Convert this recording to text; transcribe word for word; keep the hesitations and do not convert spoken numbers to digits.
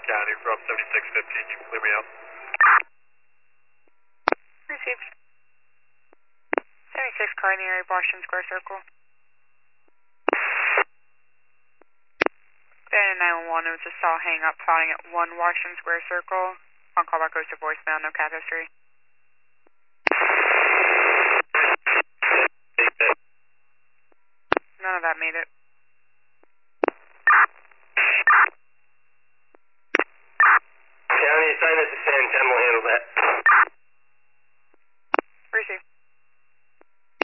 County from seventy-six fifteen, you can clear me out. Received. seventy-six Carnegie, Washington Square Circle. Then nine one one, it was a saw hang up plotting at one Washington Square Circle. On callback goes to voicemail, no cat history. None of that made it.